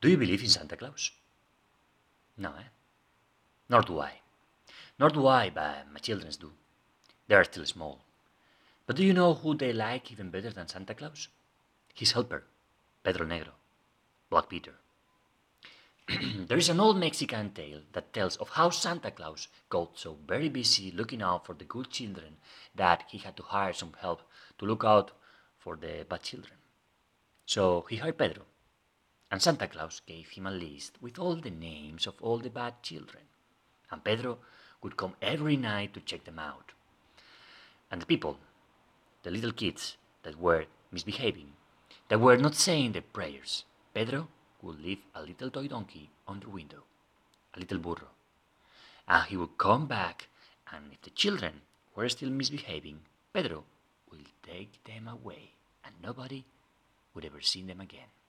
Do you believe in Santa Claus? No, eh? Nor do I. Nor do I, but my children do. They are still small. But do you know who they like even better than Santa Claus? His helper, Pedro Negro, Black Peter. There is an old Mexican tale that tells of how Santa Claus got so very busy looking out for the good children that he had to hire some help to look out for the bad children. So he hired Pedro, and Santa Claus gave him a list with all the names of all the bad children. And Pedro would come every night to check them out. And the people, the little kids that were misbehaving, that were not saying their prayers, Pedro would leave a little toy donkey on the window, a little burro. And he would come back, and if the children were still misbehaving, Pedro will take them away, and nobody would ever see them again.